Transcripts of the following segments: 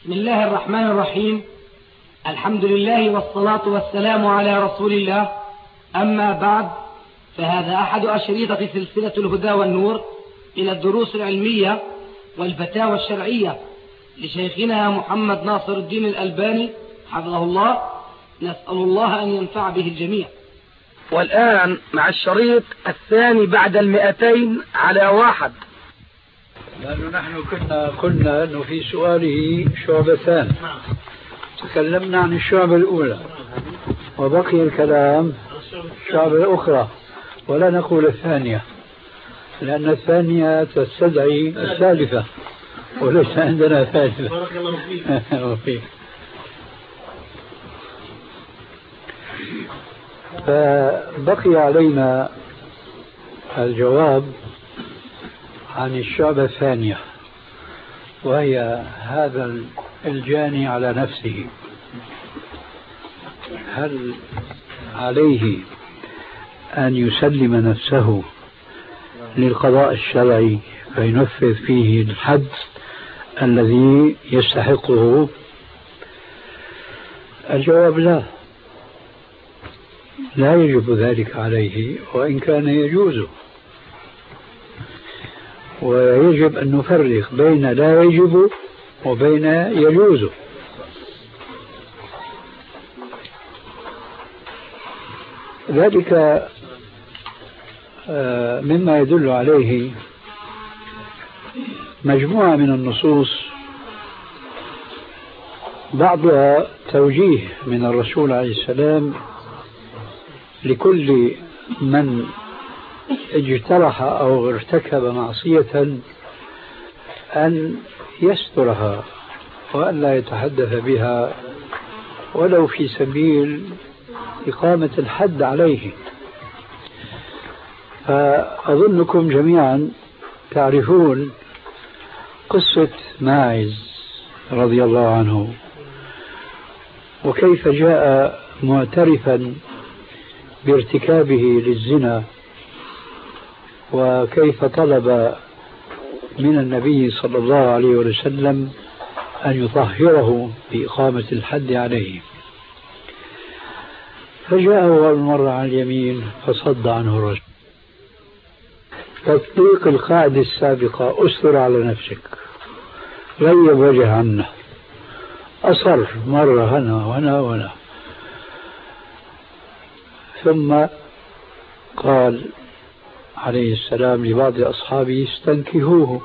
بسم الله الرحمن الرحيم. الحمد لله والصلاة والسلام على رسول الله. أما بعد، فهذا أحد أشريطة سلسلة الهدى والنور إلى الدروس العلمية والفتاوى الشرعية لشيخنا محمد ناصر الدين الألباني حفظه الله. نسأل الله أن ينفع به الجميع. والآن مع الشريط الثاني بعد 200 على 1. لأنه نحن قلنا أنه في سؤاله شعبتان، تكلمنا عن الشعبة الأولى وبقي الكلام الشعبة الأخرى، ولا نقول الثانية لأن الثانية تستدعي الثالثة وليس عندنا ثالثة. بارك الله فيك. فبقي علينا الجواب عن الشعبة الثانية، وهي هذا الجاني على نفسه، هل عليه أن يسلم نفسه للقضاء الشرعي فينفذ فيه الحد الذي يستحقه؟ الجواب لا، لا يجب ذلك عليه، وإن كان يجوز. ويجب أن نفرق بين لا يجب وبين يجوز. ذلك مما يدل عليه مجموعة من النصوص، بعضها توجيه من الرسول عليه السلام لكل من اجترح أو ارتكب معصية أن يسترها وأن لا يتحدث بها ولو في سبيل إقامة الحد عليه. فأظنكم جميعا تعرفون قصة ماعز رضي الله عنه، وكيف جاء معترفا بارتكابه للزنا، وكيف طلب من النبي صلى الله عليه وسلم أن يطهره بإقامة الحد عليه. فجاءه أول مرة على اليمين فصد عنه الرجل. تطبيق القاعدة السابقة: أستر على نفسك، غيب وجه عنه. أصر مرة هنا وهنا وهنا، ثم قال عليه السلام لبعض أصحابه: استنكهوه،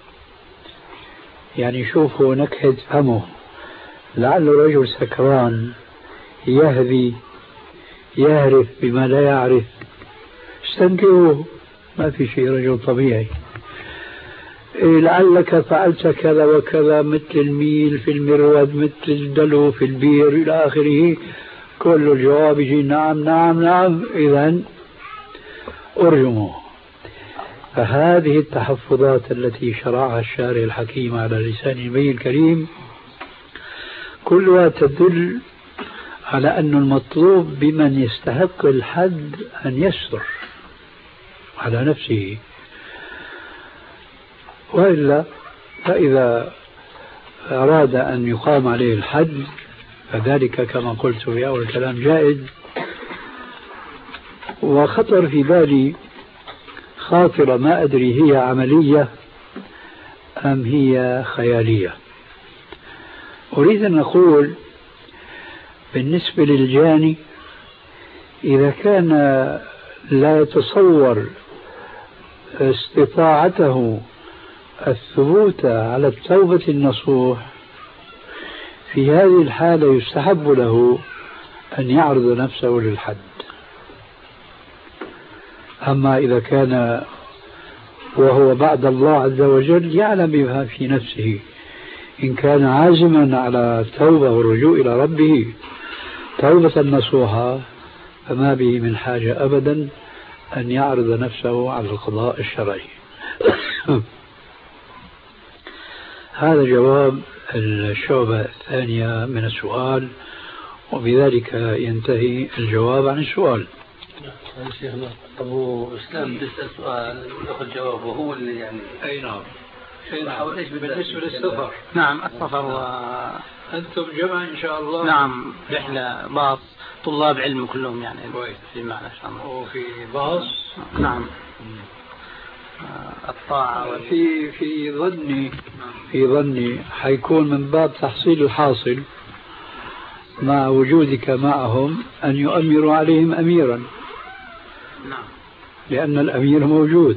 يعني شوفوا نكهة فمه، لعله رجل سكران يهذي يهرف بما لا يعرف، استنكهوه، ما في شيء، رجل طبيعي. لعلك فعلت كذا وكذا، مثل الميل في المرود، مثل الدلو في البير، إلى آخره. كل الجواب يجي نعم نعم نعم، إذن أرجموه. فهذه التحفظات التي شرعها الشارع الحكيم على لسان النبي الكريم كلها تدل على أن المطلوب بمن يستحق الحد أن يستر على نفسه، وإلا فإذا أراد أن يقام عليه الحد فذلك كما قلت في أول الكلام جائز. وخطر في بالي خاطرة، ما أدري هي عملية أم هي خيالية. أريد أن أقول بالنسبة للجاني، إذا كان لا يتصور استطاعته الثبوت على التوبة النصوح، في هذه الحالة يستحب له أن يعرض نفسه للحد. أما إذا كان وهو بعد الله عز وجل يعلم بما في نفسه، إن كان عازما على التوبة والرجوع إلى ربه توبة نصوحة، فما به من حاجة أبدا أن يعرض نفسه على القضاء الشرعي. هذا جواب الشعبة الثانية من السؤال، وبذلك ينتهي الجواب عن السؤال. شيخنا أبو إسلام بيسأل سؤال يأخذ جوابه، وهو اللي يعني. أي نعم. بالنسبة للسفر. نعم السفر أنتم جمع إن شاء الله. نعم رحلة باص طلاب علم كلهم يعني في معنا إن شاء الله. وفي باص. نعم. الطاعة في ظني حيكون من باب تحصيل الحاصل مع وجودك معهم أن يؤمروا عليهم أميرا. نعم. لأن الأمير موجود.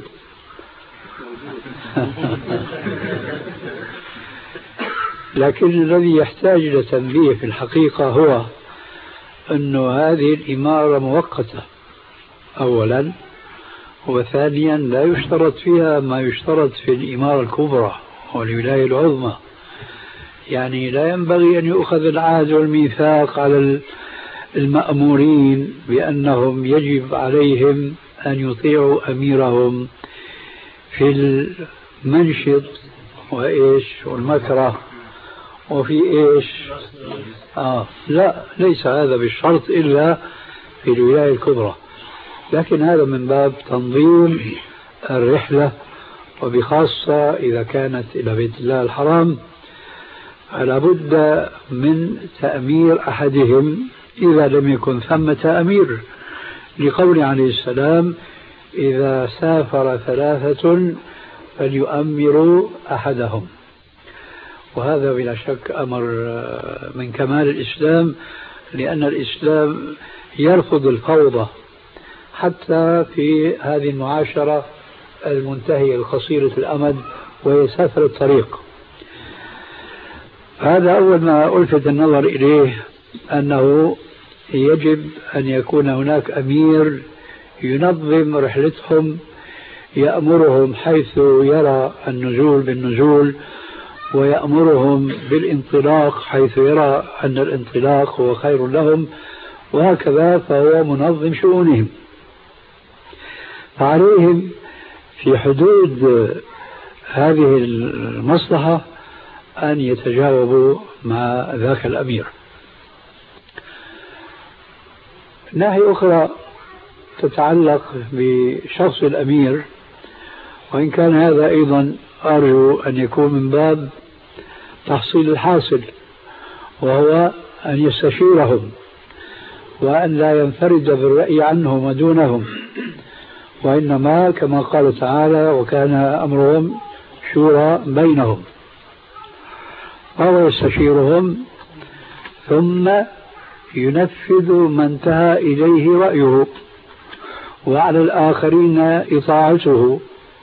لكن الذي يحتاج إلى تنبيه في الحقيقة هو أن هذه الإمارة مؤقتة أولا، وثانيا لا يشترط فيها ما يشترط في الإمارة الكبرى والولاية العظمى. يعني لا ينبغي أن يؤخذ العهد والميثاق على المأمورين بأنهم يجب عليهم أن يطيعوا أميرهم في المنشط وإيش والمكره وفي إيش. لا، ليس هذا بالشرط إلا في الولاية الكبرى، لكن هذا من باب تنظيم الرحلة، وبخاصة إذا كانت إلى بيت الله الحرام فلا بد من تأمير أحدهم إذا لم يكن ثمة أمير، لقول عليه السلام: إذا سافر ثلاثة فليؤمروا أحدهم. وهذا بلا شك أمر من كمال الإسلام، لأن الإسلام يرفض الفوضى حتى في هذه المعاشرة المنتهية القصيرة الأمد وهي سافر الطريق. هذا أول ما ألفت النظر إليه، أنه يجب أن يكون هناك أمير ينظم رحلتهم، يأمرهم حيث يرى النزول بالنزول، ويأمرهم بالانطلاق حيث يرى أن الانطلاق هو خير لهم، وهكذا فهو منظم شؤونهم. فعليهم في حدود هذه المصلحة أن يتجاوبوا مع ذاك الأمير. ناحية أخرى تتعلق بشخص الأمير، وإن كان هذا أيضا أرجو أن يكون من باب تحصيل الحاصل، وهو أن يستشيرهم وأن لا ينفرد بالرأي عنهم ودونهم، وإنما كما قال تعالى: وكان أمرهم شورى بينهم. فهو يستشيرهم ثم ينفذ ما انتهى إليه رأيه، وعلى الآخرين إطاعته.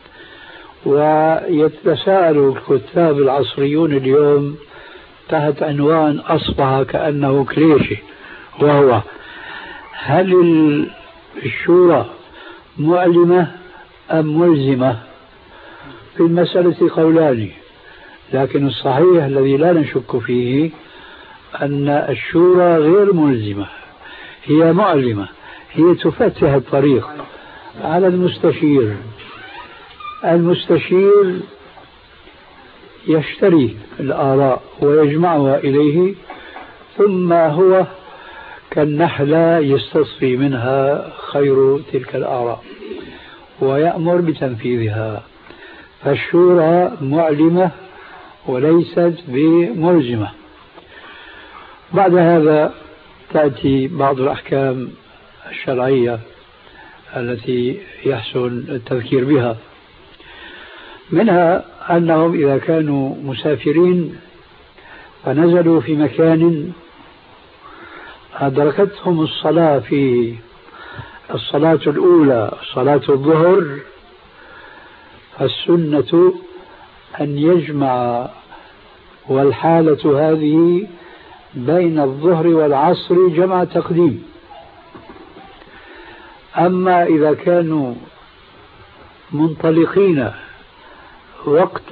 ويتساءل الكتاب العصريون اليوم تحت عنوان أصبح كأنه كليشي، وهو: هل الشورى معلمة أم ملزمة؟ في المسألة قولان، لكن الصحيح الذي لا نشك فيه أن الشورى غير ملزمة، هي معلمة، هي تفتح الطريق على المستشير. المستشير يشتري الآراء ويجمعها إليه، ثم هو كالنحلة يستصفي منها خير تلك الآراء ويأمر بتنفيذها. فالشورى معلمة وليست بملزمة. بعد هذا تأتي بعض الأحكام الشرعية التي يحسن التذكير بها، منها أنهم إذا كانوا مسافرين فنزلوا في مكان أدركتهم الصلاة فيه، الصلاة الأولى صلاة الظهر، فالسنة أن يجمع والحالة هذه بين الظهر والعصر جمع تقديم. أما إذا كانوا منطلقين وقت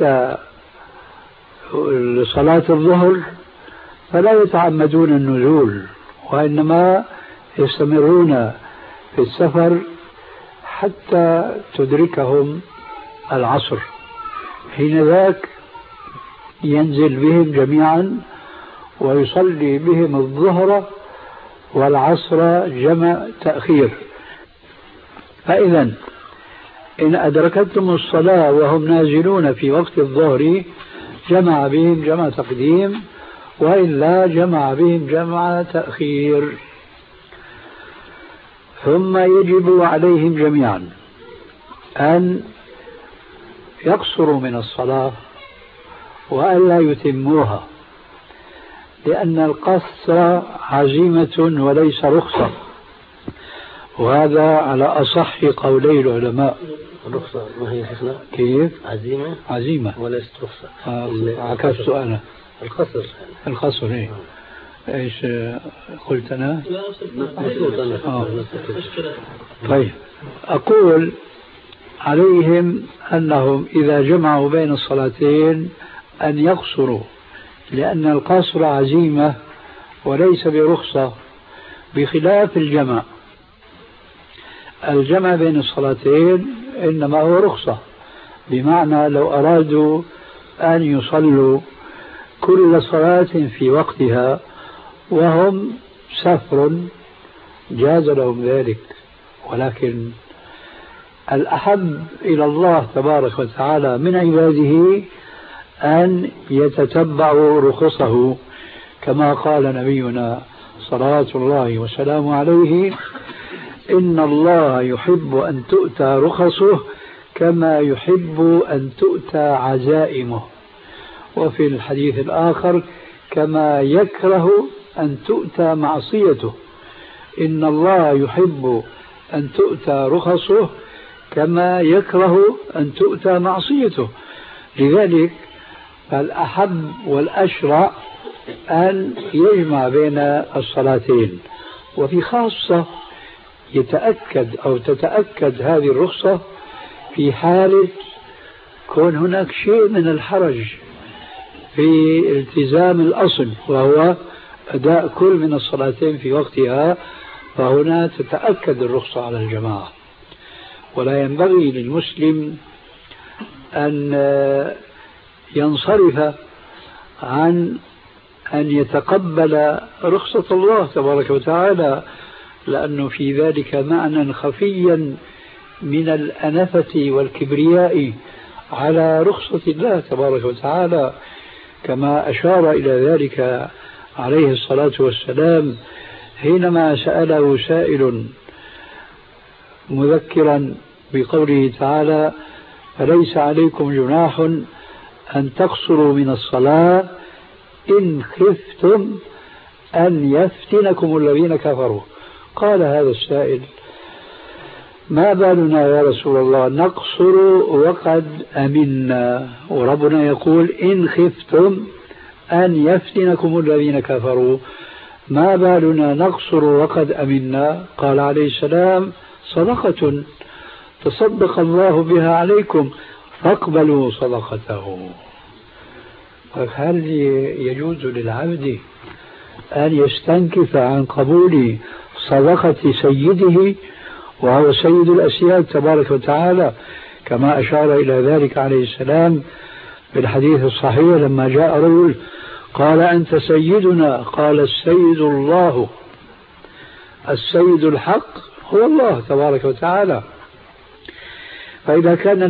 صلاة الظهر فلا يتعمدون النزول، وإنما يستمرون في السفر حتى تدركهم العصر، حين ذاك ينزل بهم جميعا ويصلي بهم الظهر والعصر جمع تأخير. فإذا إن أدركتهم الصلاة وهم نازلون في وقت الظهر جمع بهم جمع تقديم، وإلا جمع بهم جمع تأخير. ثم يجب عليهم جميعا أن يقصروا من الصلاة وألا يتموها، لأن القصر عزيمة وليس رخصة، وهذا على أصح قولي العلماء. الرخصة ما هي شيخنا؟ كيف؟ عزيمة وليست رخصة. عكست أنا. القصر إيه؟ إيش قلت أنا؟ طيب، أقول عليهم أنهم إذا جمعوا بين الصلاتين أن يقصروا، لأن القصر عزيمة وليس برخصة، بخلاف الجمع. الجمع بين الصلاتين إنما هو رخصة، بمعنى لو أرادوا أن يصلوا كل صلاة في وقتها وهم سفر جاز لهم ذلك، ولكن الأحب إلى الله تبارك وتعالى من عباده أن يتتبعوا رخصه، كما قال نبينا صلوات الله وسلامه عليه: إن الله يحب أن تؤتى رخصه كما يحب أن تؤتى عزائمه. وفي الحديث الآخر: كما يكره أن تؤتى معصيته. إن الله يحب أن تؤتى رخصه كما يكره أن تؤتى معصيته. لذلك فالأحب والأشرع أن يجمع بين الصلاتين، وفي خاصة تتأكد هذه الرخصة في حالة كون هناك شيء من الحرج في التزام الأصل، وهو أداء كل من الصلاتين في وقتها، فهنا تتأكد الرخصة على الجماعة. ولا ينبغي للمسلم أن ينصرف عن أن يتقبل رخصة الله تبارك وتعالى، لأنه في ذلك معنى خفيا من الأنفة والكبرياء على رخصة الله تبارك وتعالى، كما أشار إلى ذلك عليه الصلاة والسلام حينما سأله سائل مذكرا بقوله تعالى: فليس عليكم جناح أن تقصروا من الصلاة إن خفتم أن يفتنكم الذين كفروا. قال هذا السائل: ما بالنا يا رسول الله نقصر وقد أمنا، وربنا يقول: إن خفتم أن يفتنكم الذين كفروا، ما بالنا نقصر وقد أمنا؟ قال عليه السلام: صدقة تصدق الله بها عليكم فاقبلوا صدقته. هل يجوز للعبد أن يستنكف عن قبول صدقة سيده وهو سيد الأسياد تبارك وتعالى، كما أشار إلى ذلك عليه السلام في الحديث الصحيح لما جاء رجل قال: أنت سيدنا؟ قال: السيد الله، السيد الحق هو الله تبارك وتعالى. فإذا كان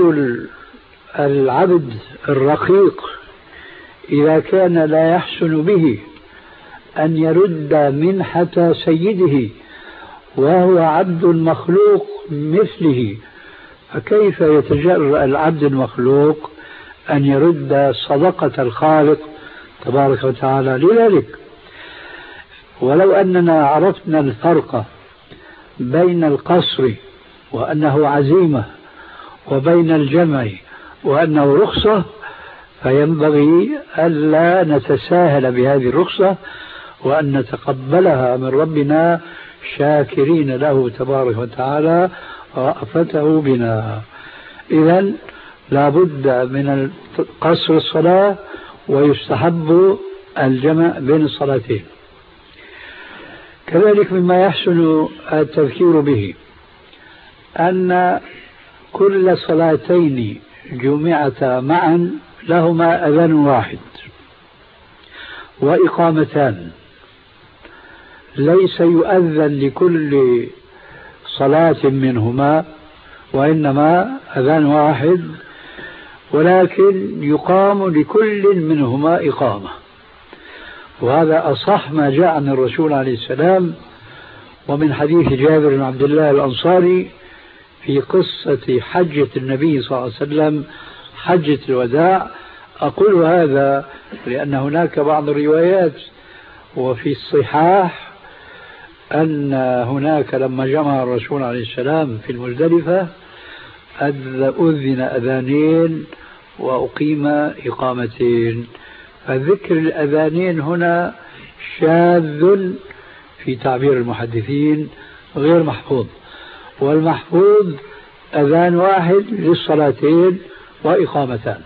العبد الرقيق إذا كان لا يحسن به أن يرد منحة سيده وهو عبد مخلوق مثله، فكيف يتجرأ العبد المخلوق أن يرد صدقة الخالق تبارك وتعالى؟ لذلك ولو أننا عرفنا الفرق بين القصر وأنه عزيمة وبين الجمع وأنه رخصة، فينبغي ألا نتساهل بهذه الرخصة وأن نتقبلها من ربنا شاكرين له تبارك وتعالى رأفته بنا. إذن لا بد من قصر الصلاة، ويستحب الجمع بين الصلاتين. كذلك مما يحسن التذكير به أن كل صلاتين جمعتا معا لهما أذان واحد وإقامتان، ليس يؤذن لكل صلاة منهما، وإنما أذان واحد، ولكن يقام لكل منهما إقامة. وهذا أصح ما جاء عن الرسول عليه السلام، ومن حديث جابر بن عبد الله الأنصاري في قصة حجة النبي صلى الله عليه وسلم، حجة الوداع. أقول هذا لأن هناك بعض الروايات وفي الصحاح أن هناك لما جمع الرسول عليه السلام في المزدلفة أذن أذانين وأقيم إقامتين. فذكر الأذانين هنا شاذ في تعبير المحدثين غير محفوظ، والمحفوظ أذان واحد للصلاتين وإقامتان.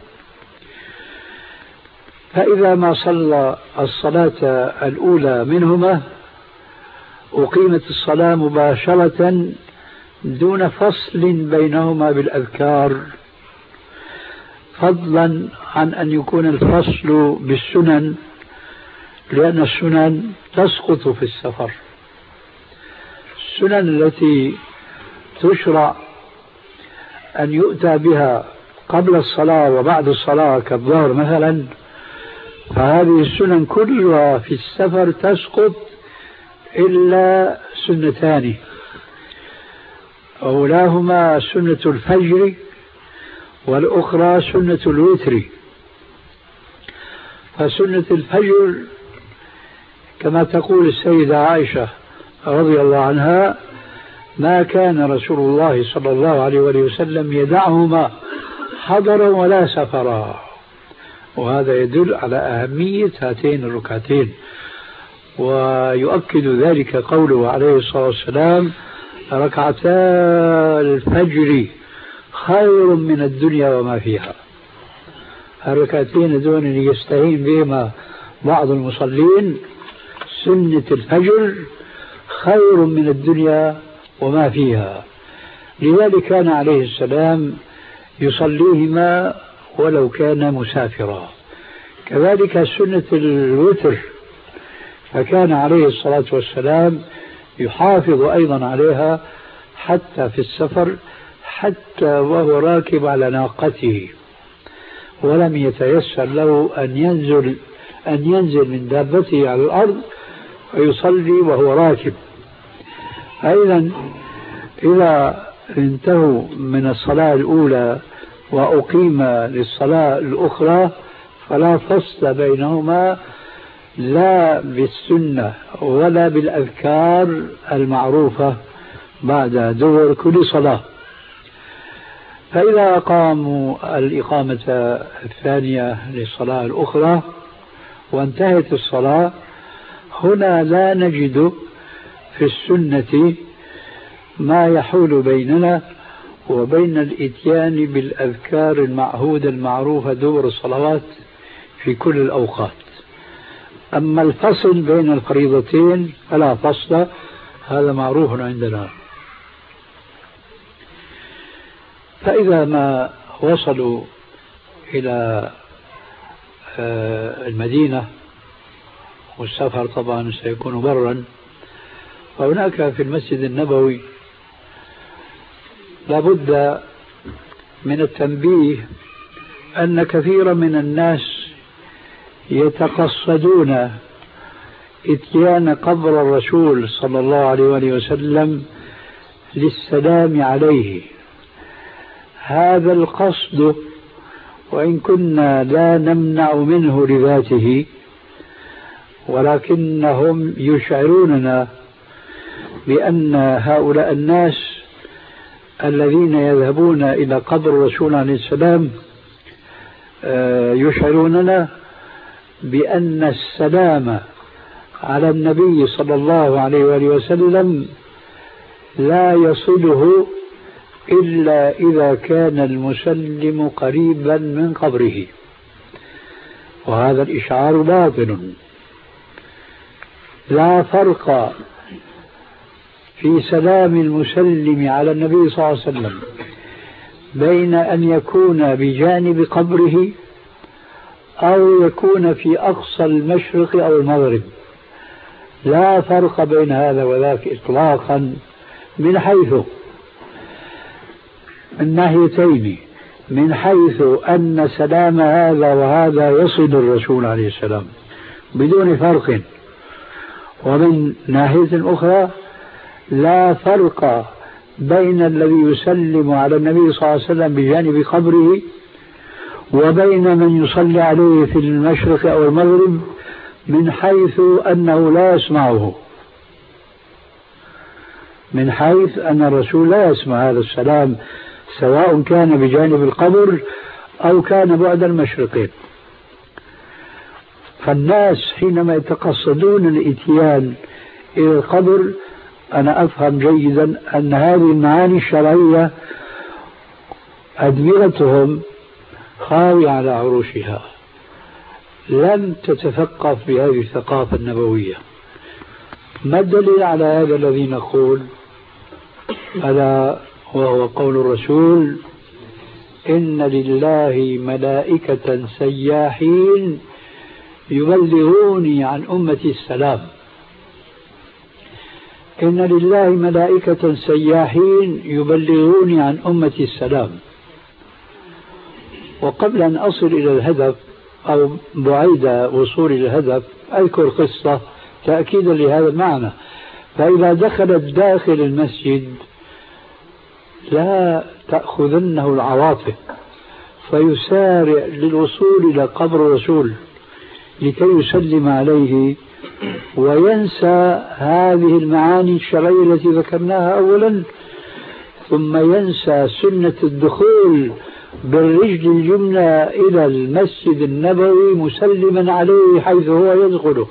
فإذا ما صلى الصلاة الأولى منهما أقيمت الصلاة مباشرة دون فصل بينهما بالأذكار، فضلا عن أن يكون الفصل بالسنن، لأن السنن تسقط في السفر. السنن التي تشرع أن يؤتى بها قبل الصلاة وبعد الصلاة كالظهر مثلا، فهذه السنن كلها في السفر تسقط إلا سنتان، أولاهما سنة الفجر والأخرى سنة الوتر. فسنة الفجر كما تقول السيدة عائشة رضي الله عنها: ما كان رسول الله صلى الله عليه وسلم يدعهما حضرا ولا سفرا. وهذا يدل على أهمية هاتين الركعتين، ويؤكد ذلك قوله عليه الصلاة والسلام: ركعتا الفجر خير من الدنيا وما فيها. الركعتين دون يستهين بهما بعض المصلين، سنة الفجر خير من الدنيا وما فيها. لذلك كان عليه السلام يصليهما ولو كان مسافرا. كذلك سنة الوتر، فكان عليه الصلاة والسلام يحافظ أيضا عليها حتى في السفر، حتى وهو راكب على ناقته، ولم يتيسر له أن ينزل من دابته على الأرض ويصلي وهو راكب. أيضا إذا انتهوا من الصلاة الأولى وأقيم للصلاة الأخرى فلا فصل بينهما لا بالسنة ولا بالأذكار المعروفة بعد دور كل صلاة. فإذا أقاموا الإقامة الثانية للصلاة الأخرى وانتهت الصلاة، هنا لا نجد في السنة ما يحول بيننا وبين الإتيان بالأذكار المعهودة المعروفة دور الصلوات في كل الأوقات. أما الفصل بين الفريضتين فلا فصل، هذا معروف عندنا. فإذا ما وصلوا إلى المدينة، والسفر طبعا سيكون برا، فهناك في المسجد النبوي لابد من التنبيه أن كثيرا من الناس يتقصدون إتيان قبر الرسول صلى الله عليه وسلم للسلام عليه. هذا القصد وإن كنا لا نمنع منه لذاته، ولكنهم يشعروننا بأن هؤلاء الناس الذين يذهبون إلى قبر الرسول عليه السلام يشعروننا بأن السلام على النبي صلى الله عليه وسلم لا يصله إلا إذا كان المسلم قريبا من قبره، وهذا الإشعار باطل. لا فرق في سلام المسلم على النبي صلى الله عليه وسلم بين أن يكون بجانب قبره أو يكون في أقصى المشرق أو المغرب. لا فرق بين هذا وذاك إطلاقا، من حيث من ناحيتين، من حيث أن سلام هذا وهذا يصل الرسول عليه السلام بدون فرق، ومن ناحية أخرى لا فرق بين الذي يسلم على النبي صلى الله عليه وسلم بجانب قبره وبين من يصلي عليه في المشرق أو المغرب، من حيث أنه لا يسمعه، من حيث أن الرسول لا يسمع هذا السلام سواء كان بجانب القبر أو كان بعد المشرقين. فالناس حينما يتقصدون الإتيان إلى القبر أنا أفهم جيدا أن هذه المعاني الشرعية أدمغتهم خاوية على عروشها، لم تتثقف بهذه الثقافة النبوية. ما الدليل على هذا الذي نقول؟ ألا وهو قول الرسول: إن لله ملائكة سياحين يبلغوني عن أمتي السلام. إن لله ملائكة سياحين يبلغوني عن أمتي السلام. وقبل أن أصل إلى الهدف أو بعيد وصول الهدف أذكر قصة تأكيدا لهذا المعنى. فإذا دخلت داخل المسجد لا تأخذنه العواطف فيسارع للوصول إلى قبر الرسول لكي يسلم عليه وينسى هذه المعاني الشرعية التي ذكرناها أولا، ثم ينسى سنة الدخول بالرجل اليمنى إلى المسجد النبوي مسلما عليه حيث هو يدخله.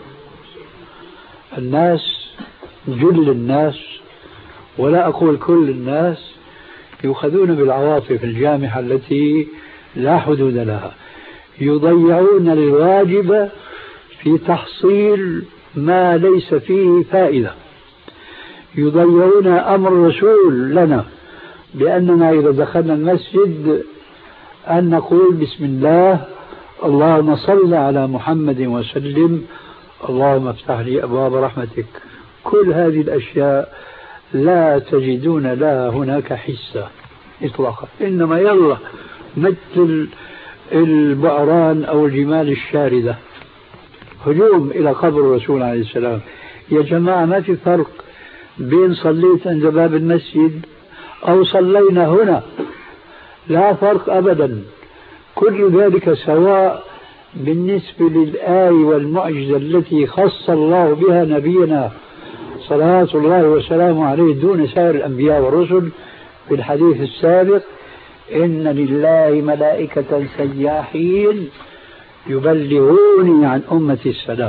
الناس، جل الناس ولا أقول كل الناس، يؤخذون بالعواطف الجامحة التي لا حدود لها، يضيعون الواجب في تحصيل ما ليس فيه فائدة، يضيعون أمر الرسول لنا بأننا إذا دخلنا المسجد أن نقول بسم الله اللهم صل على محمد وسلم اللهم افتح لي أبواب رحمتك. كل هذه الأشياء لا تجدون لها هناك حسة إطلاقا، إنما يلا مثل البعران أو الجمال الشاردة هجوم إلى قبر الرسول عليه السلام. يا جماعة ما في فرق بين صليت عند باب المسجد أو صلينا هنا، لا فرق أبدا، كل ذلك سواء بالنسبة للآية والمعجزة التي خص الله بها نبينا صلوات الله وسلامه عليه دون سائر الأنبياء والرسل. في الحديث السابق: إن لله ملائكة سياحين يبلغوني عن أمتي السلام.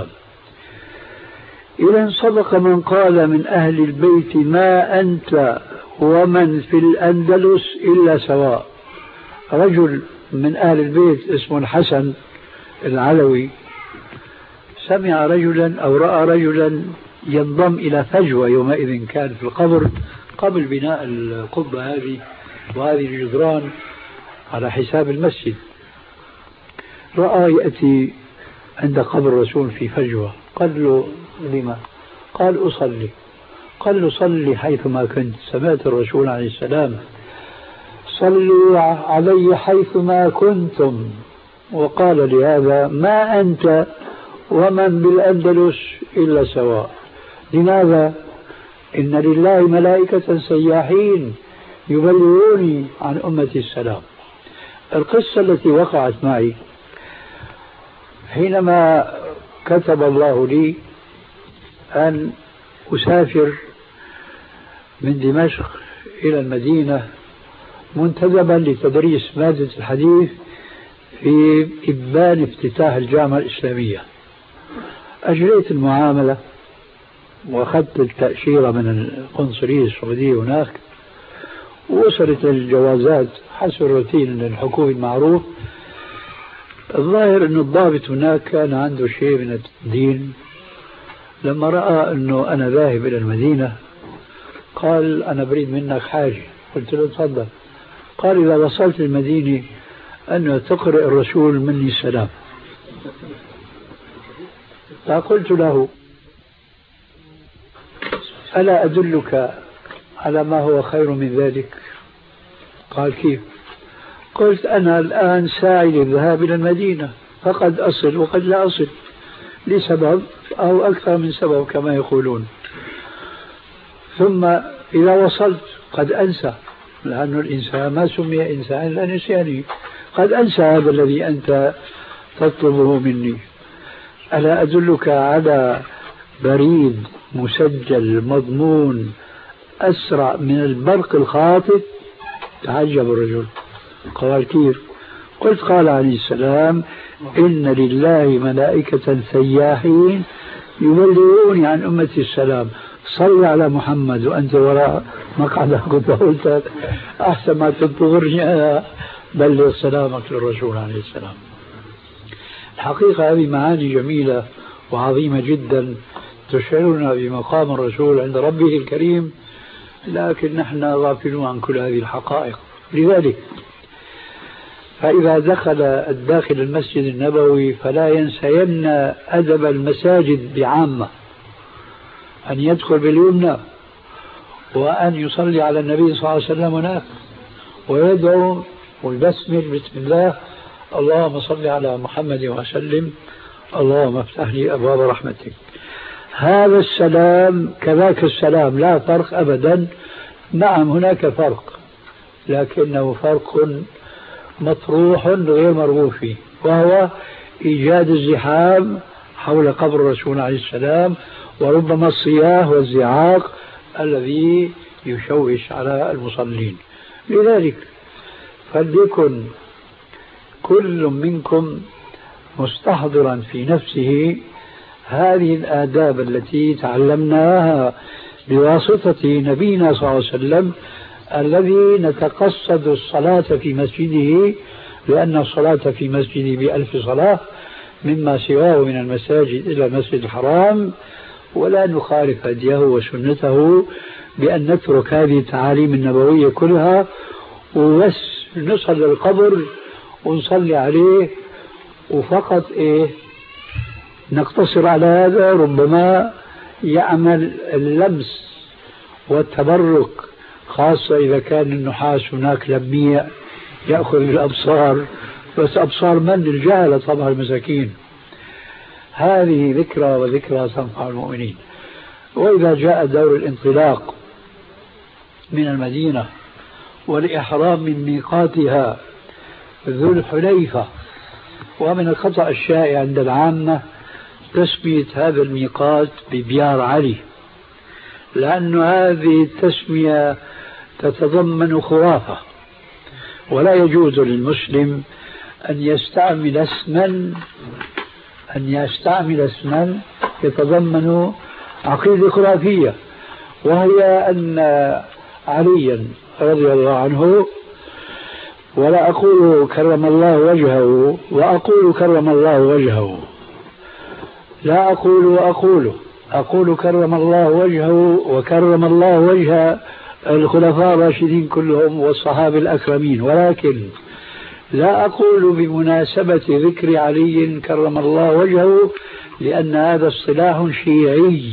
إذن صدق من قال من أهل البيت ما أنت ومن في الأندلس إلا سواء. رجل من أهل البيت اسمه الحسن العلوي سمع رجلا أو رأى رجلا ينضم إلى فجوة، يومئذ كان في القبر قبل بناء القبة هذه وهذه الجدران على حساب المسجد، رأى يأتي عند قبر الرسول في فجوة. قال له: لما؟ قال: أصلي. قال له: صلي حيثما كنت، سمعت الرسول عليه السلام: صلوا علي حيثما كنتم. وقال لهذا: ما أنت ومن بالأندلس إلا سواء. لماذا؟ إن لله ملائكة سياحين يبلغوني عن أمتي السلام. القصة التي وقعت معي حينما كتب الله لي أن أسافر من دمشق إلى المدينة منتدبا لتدريس مادة الحديث في إبان افتتاح الجامعة الإسلامية. أجريت المعاملة وأخذت التأشيرة من القنصلية السعودية هناك، ووصلت الجوازات حسب الروتين الحكومي المعروف. الظاهر أن الضابط هناك كان عنده شيء من الدين، لما رأى أنه أنا ذاهب إلى المدينة قال: أنا بريد منك حاجة. قلت له: تفضل. قال: إذا وصلت المدينة أن تقرأ الرسول مني السلام. فقلت له: ألا أدلك على ما هو خير من ذلك؟ قال كيف؟ قلت أنا الآن ساعي للذهاب إلى المدينة، فقد أصل وقد لا أصل لسبب أو أكثر من سبب كما يقولون، ثم إذا وصلت قد أنسى، لأن الإنسان ما سمي إنسان إلا نسيانه، قد أنسى هذا الذي أنت تطلبه مني. ألا أدلك على بريد مسجل مضمون أسرع من البرق الخاطف؟ تعجب الرجل، قال كيف؟ قلت قال عليه السلام إن لله ملائكة سياحين يبلغوني عن أمتي السلام، صل على محمد وأنت وراء مقعدك. قلت أحسن ما تنتظرني أنا، بلغ سلامك للرسول عليه السلام. الحقيقة هذه معاني جميلة وعظيمة جدا تشعرنا بمقام الرسول عند ربه الكريم، لكن نحن غافلون عن كل هذه الحقائق. لذلك فإذا دخل الداخل المسجد النبوي فلا ينسين أدب المساجد بعامة، أن يدخل باليمنى وأن يصلي على النبي صلى الله عليه وسلم هناك ويدعو ويبسمل بسم الله، اللهم صل على محمد وسلم، اللهم افتح لي أبواب رحمتك. هذا السلام كذاك السلام، لا فرق أبدا. نعم هناك فرق، لكنه فرق مطروح غير مرغوب فيه، وهو إيجاد الزحام حول قبر الرسول عليه السلام، وربما الصياح والزعاق الذي يشوش على المصلين. لذلك فليكن كل منكم مستحضرا في نفسه هذه الآداب التي تعلمناها بواسطة نبينا صلى الله عليه وسلم، الذي نتقصد الصلاة في مسجده، لأن الصلاة في مسجده ب1000 صلاة مما سواه من المساجد إلى المسجد الحرام، ولا نخالف هديه وسنته بأن نترك هذه التعاليم النبوية كلها وبس نصل للقبر ونصلي عليه وفقط نقتصر على هذا. ربما يعمل اللمس والتبرك، خاصة إذا كان النحاس هناك لميع يأخذ الأبصار، بس أبصار من؟ الجهلة طبعا المساكين. هذه ذكرى وذكرى تنفع المؤمنين. وإذا جاء دور الانطلاق من المدينة والإحرام من ميقاتها ذو الحليفة، ومن الخطأ الشائع عند العامة تسمية هذا الميقات ببيار علي، لأن هذه التسمية تتضمن خرافة، ولا يجوز للمسلم أن يستعمل اسما يتضمن عقيدة خرافية، وهي أن عليا رضي الله عنه، ولا أقول كرم الله وجهه وأقول كرم الله وجهه، لا أقول أقول كرم الله وجهه وكرم الله وجه الخلفاء الراشدين كلهم والصحابة الأكرمين، ولكن لا أقول بمناسبة ذكر علي كرم الله وجهه، لأن هذا اصطلاح شيعي،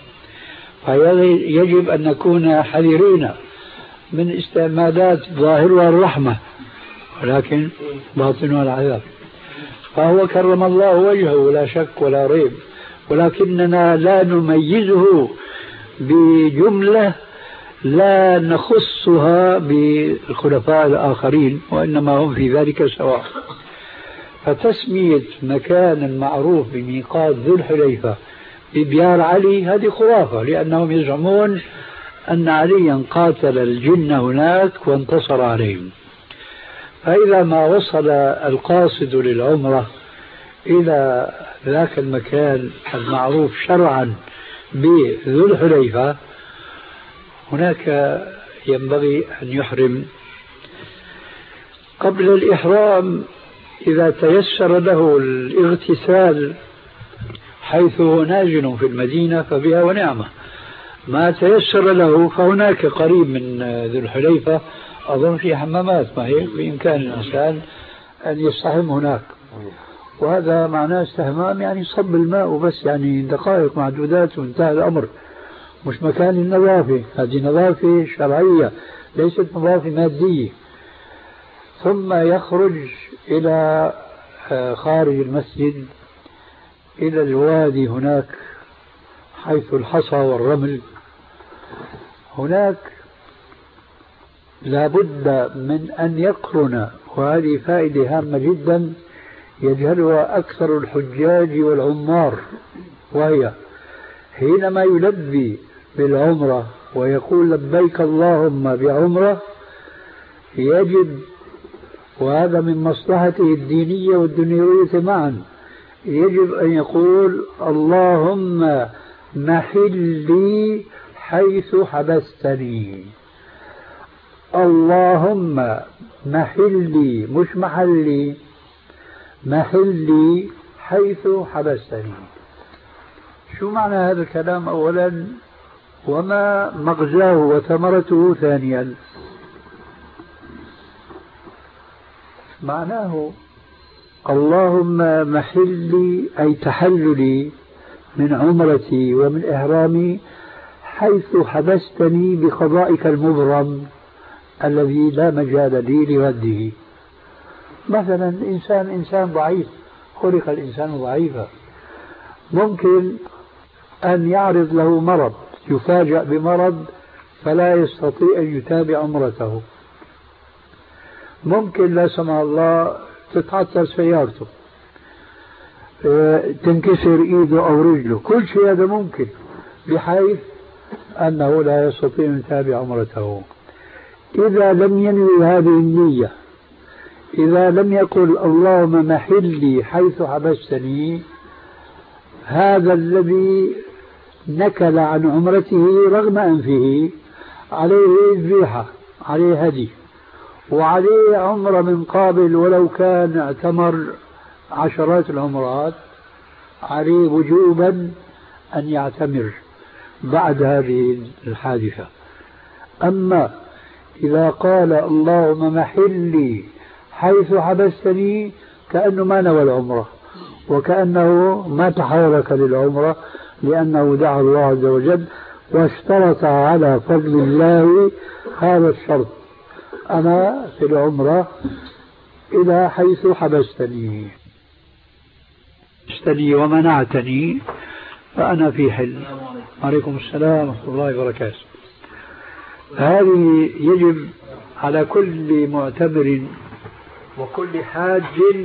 فيجب أن نكون حذرين من استعمالات ظاهرها الرحمة ولكن باطنها العذاب. فهو كرم الله وجهه لا شك ولا ريب، ولكننا لا نميزه بجملة لا نخصها بالخلفاء الآخرين، وإنما هم في ذلك سواء. فتسمية مكان معروف بميقات ذو الحليفة ببيار علي هذه خرافة، لأنهم يزعمون أن عليا قاتل الجن هناك وانتصر عليهم. فإذا ما وصل القاصد للعمرة إلى ذاك المكان المعروف شرعا بذو الحليفة، هناك ينبغي أن يحرم. قبل الإحرام إذا تيسر له الاغتسال حيث هو ناجن في المدينة فبها ونعمة، ما تيسر له فهناك قريب من ذو الحليفة أظن في حمامات، ما هي بإمكان الإنسان أن يستحم هناك، وهذا معناه استحمام يعني صب الماء وبس، يعني دقائق معدودات وانتهى الأمر، مش مكان النظافة. هذه نظافة شرعية ليست نظافة مادية، ثم يخرج إلى خارج المسجد إلى الوادي هناك حيث الحصى والرمل. هناك لا بد من أن يقرن، وهذه فائدة هامة جدا يجهلها أكثر الحجاج والعمار، وهي حينما يلبي بالعمرة ويقول لبيك اللهم بعمرة، يجب، وهذا من مصلحته الدينية والدنيوية معا، يجب أن يقول اللهم محلي حيث حبستني. اللهم محلي، مش محلي، محلي حيث حبستني. شو معنى هذا الكلام أولا، وما مغزاه وثمرته ثانيا؟ معناه اللهم محلي أي تحللي من عمرتي ومن إحرامي حيث حبستني بقضائك المبرم الذي لا مجال لي لرده. مثلا إنسان ضعيف، خلق الإنسان ضعيفا، ممكن أن يعرض له مرض، يفاجأ بمرض فلا يستطيع أن يتابع عمرته. ممكن لا سمح الله تتعثر سيارته، تنكسر إيده أو رجله، كل شيء هذا ممكن، بحيث أنه لا يستطيع أن يتابع عمرته. إذا لم ينوي هذه النية، إذا لم يقل اللهم محلي حيث حبستني، هذا الذي نكل عن عمرته رغم أنفه عليه ذبيحة، عليه هدي، وعليه عمرة من قابل، ولو كان اعتمر عشرات العمرات، عليه وجوبا أن يعتمر بعد هذه الحادثة. أما إذا قال اللهم محلي حيث حبستني، كأنه ما نوى العمرة، وكأنه ما تحرك للعمرة، لأنه دعا الله عز وجل واشترط على فضل الله هذا الشرط: أنا في العمرة إلى حيث حبستني ومنعتني فأنا في حل. عليكم السلام ورحمة الله وبركاته. هذه يجب على كل معتمر وكل حاج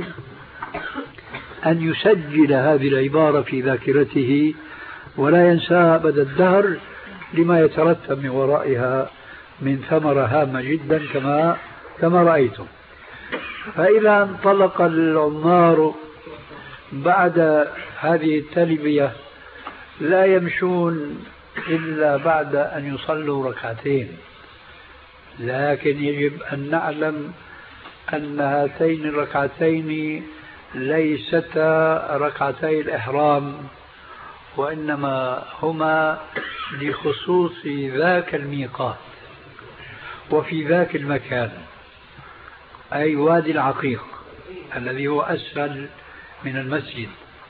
أن يسجل هذه العبارة في ذاكرته ولا ينساها أبدا الدهر، لما يترتب من ورائها من ثمرة هامة جدا كما رأيتم. فإذا انطلق العمار بعد هذه التلبية لا يمشون إلا بعد أن يصلوا ركعتين، لكن يجب أن نعلم أن هاتين الركعتين ليستا ركعتي الإحرام، وإنما هما لخصوص ذاك الميقات وفي ذاك المكان، أي وادي العقيق الذي هو أسفل من المسجد.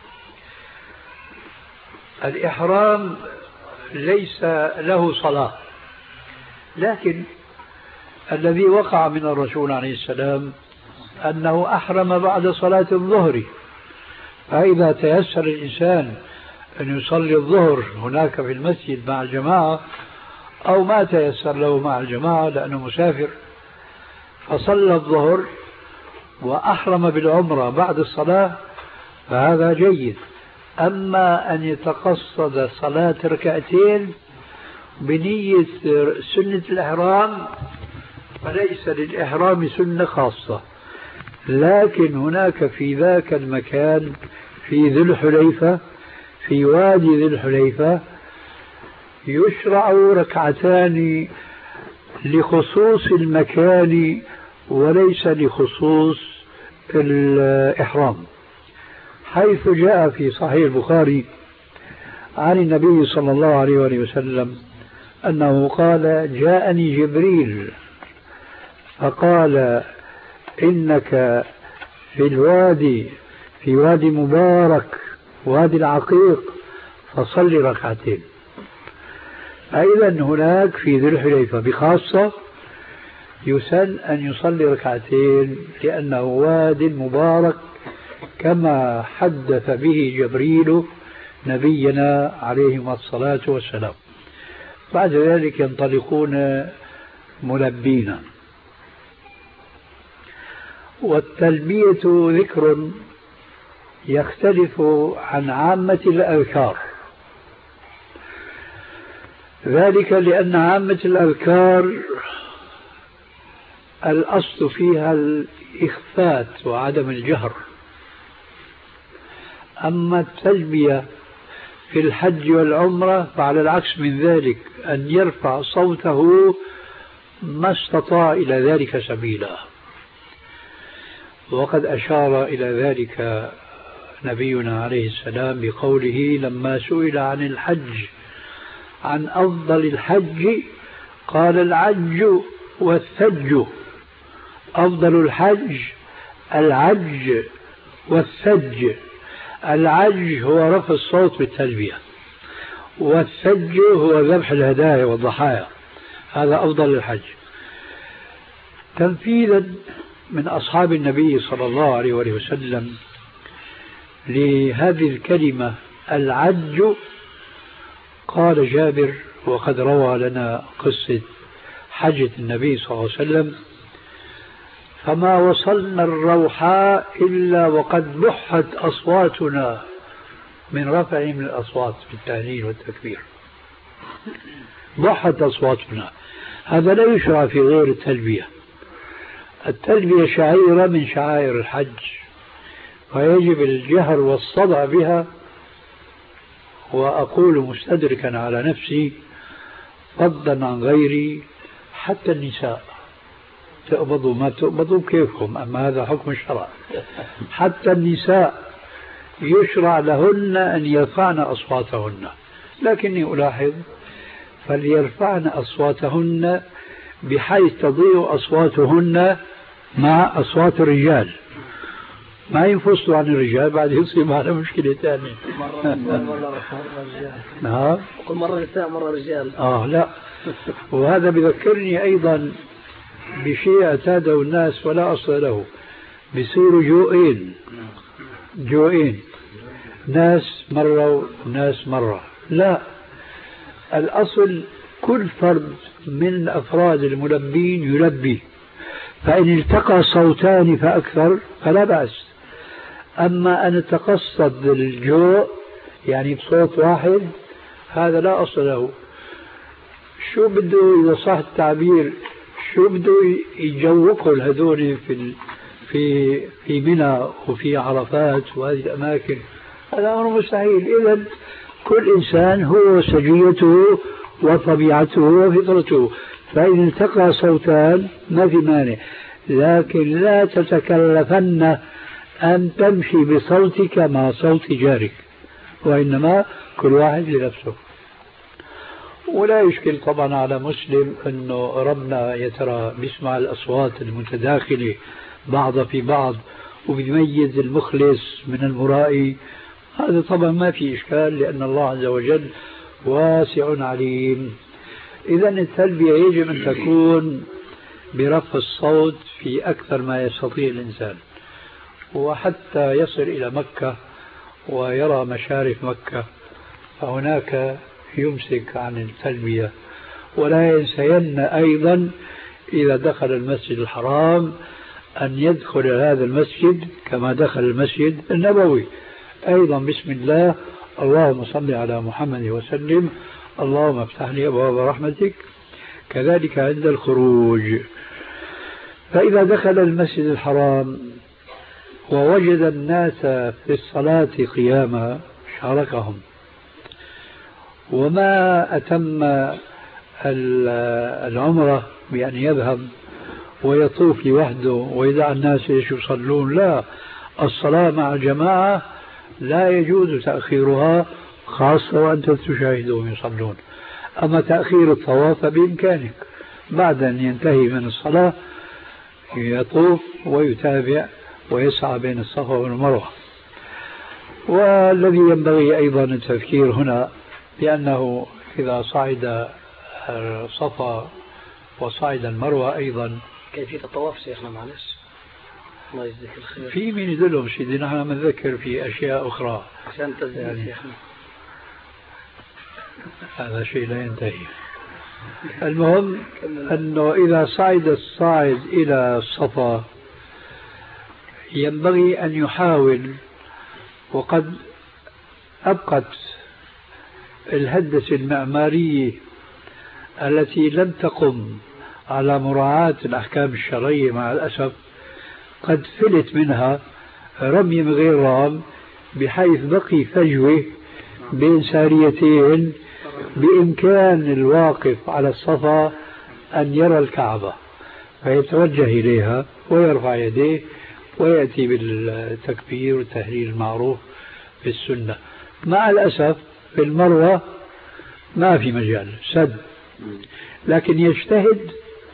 الإحرام ليس له صلاة، لكن الذي وقع من الرسول عليه السلام أنه أحرم بعد صلاة الظهر، فإذا تيسر الإنسان أن يصلي الظهر هناك في المسجد مع الجماعة، أو ما تيسر له مع الجماعة لأنه مسافر، فصلى الظهر وأحرم بالعمرة بعد الصلاة، فهذا جيد. أما أن يتقصد صلاة ركعتين بنية سنة الإحرام فليس للإحرام سنة خاصة، لكن هناك في ذاك المكان في ذي الحليفة، في وادي ذي الحليفة، يشرع ركعتان لخصوص المكان وليس لخصوص الإحرام، حيث جاء في صحيح البخاري عن النبي صلى الله عليه وسلم أنه قال: جاءني جبريل فقال: إنك في وادي مبارك، وادي العقيق، فصل ركعتين. أيضا هناك في ذي الحليفة بخاصة يسن أن يصلي ركعتين لأنه واد مبارك كما حدث به جبريل نبينا عليه الصلاة والسلام. بعد ذلك ينطلقون ملبين. والتلبية ذكر يختلف عن عامة الأذكار، ذلك لأن عامة الأذكار الأصل فيها الإخفات وعدم الجهر، أما التلبية في الحج والعمرة فعلى العكس من ذلك، أن يرفع صوته ما استطاع إلى ذلك سبيلا. وقد أشار إلى ذلك نبينا عليه السلام بقوله لما سئل عن الحج عن أفضل الحج قال العج والثج. أفضل الحج العج والثج. العج هو رفع الصوت بالتلبية، والثج هو ذبح الهدايا والضحايا، هذا أفضل الحج. تنفيذا من أصحاب النبي صلى الله عليه وسلم لهذه الكلمة العج، قال جابر وقد روى لنا قصة حجة النبي صلى الله عليه وسلم: فما وصلنا الروحاء إلا وقد بحت أصواتنا من رفع من الأصوات بالتهليل والتكبير. بحت أصواتنا، هذا لا يشرع في غير التلبية. التلبية شعيرة من شعائر الحج، ويجب الجهر والصدع بها. وأقول مستدركا على نفسي فضلا عن غيري حتى النساء، تقبضوا ما تقبضوا كيفكم، أما هذا حكم الشرع. حتى النساء يشرع لهن أن يرفعن أصواتهن، لكني ألاحظ فليرفعن أصواتهن بحيث تضيع أصواتهن مع أصوات الرجال، ما ينفصلوا عن الرجال بعد يصيب معنا مشكلة ثانية. كل مرة نساء مرة رجال. لا. وهذا بذكرني أيضا بشيء اعتاده الناس ولا أصل له، بيصيروا جوئين، ناس مرة وناس مرة. لا، الأصل كل فرد من أفراد الملبين يلبي، فإن التقى صوتان فأكثر فلا بأس. أما أن تقصد الجوء يعني بصوت واحد هذا لا أصل له. شو بده إذا صح التعبير، شو بده يجوقوا الهذول في منى وفي عرفات وهذه الأماكن؟ هذا أمر مستحيل. إذن كل إنسان هو سجيته وطبيعته وفطرته، فإن التقى صوتان ما في مانع، لكن لا تتكلفن أن تمشي بصوتك مع صوت جارك، وإنما كل واحد لنفسه. ولا يشكل طبعا على مسلم أنه ربنا يترى بيسمع الأصوات المتداخلة بعض في بعض وبيميز المخلص من المرائي، هذا طبعا ما في إشكال، لأن الله عز وجل واسع عليم. إذا التلبية يجب أن تكون برفع الصوت في أكثر ما يستطيع الإنسان. وحتى يصل إلى مكة ويرى مشارف مكة فهناك يمسك عن التلبية. ولا ينسين أيضا إذا دخل المسجد الحرام أن يدخل هذا المسجد كما دخل المسجد النبوي أيضا بسم الله، اللهم صل على محمد وسلم، اللهم افتح لي أبواب رحمتك. كذلك عند الخروج. فإذا دخل المسجد الحرام ووجد الناس في الصلاة قياما شاركهم، وما أتم العمرة بأن يذهب ويطوف لوحده ويدع الناس يصلون، لا، الصلاة مع الجماعة لا يجوز تأخيرها، خاصة وأنتم تشاهدون يصلون. أما تأخير الطواف بإمكانك بعد أن ينتهي من الصلاة يطوف ويتابع ويسعى بين الصفا والمروة. والذي ينبغي أيضا التذكير هنا بأنه إذا صعد الصفا وصعد المروة أيضا كيفية الطواف شيخنا معلش. الله يجزيك الخير. في مين يدلهم سيدي، نحن بنذكر في أشياء أخرى عشان تسجيل يعني شيخنا. هذا شيء لا ينتهي. المهم أنه إذا صعد الصاعد إلى الصفا ينبغي أن يحاول، وقد أبقت الهندسة المعمارية التي لم تقم على مراعاة الأحكام الشرعية مع الأسف قد فلت منها رمي من غير رام، بحيث بقي فجوة بين ساريتين بإمكان الواقف على الصفا أن يرى الكعبة فيتوجه إليها ويرفع يديه ويأتي بالتكبير والتهليل المعروف في السنة. مع الأسف في المروة ما في مجال سد، لكن يجتهد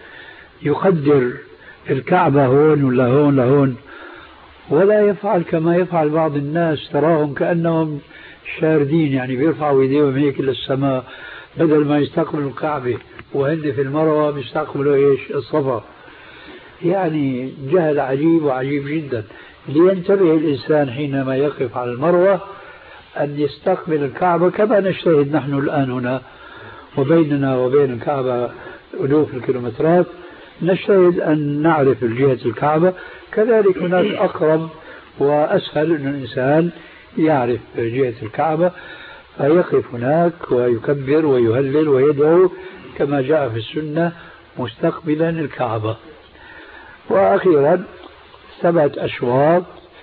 يقدر الكعبة هون ولا هون لهون، ولا يفعل كما يفعل بعض الناس تراهم كأنهم شاردين، يعني بيرفعوا ايديهم هيك للسماء بدل ما يستقبلوا الكعبة، وهن في المروة بيستقبلوا ايش؟ الصفا. يعني جهل عجيب وعجيب جدا. لينتبه الإنسان حينما يقف على المروة أن يستقبل الكعبة كما نجتهد نحن الآن هنا، وبيننا وبين الكعبة ألوف الكيلومترات، نجتهد أن نعرف جهة الكعبة، كذلك هناك أقرب وأسهل أن الإنسان يعرف جهة الكعبة، فيقف هناك ويكبر ويهلل ويدعو كما جاء في السنة مستقبلا الكعبة. وأخيرا 7 أشواط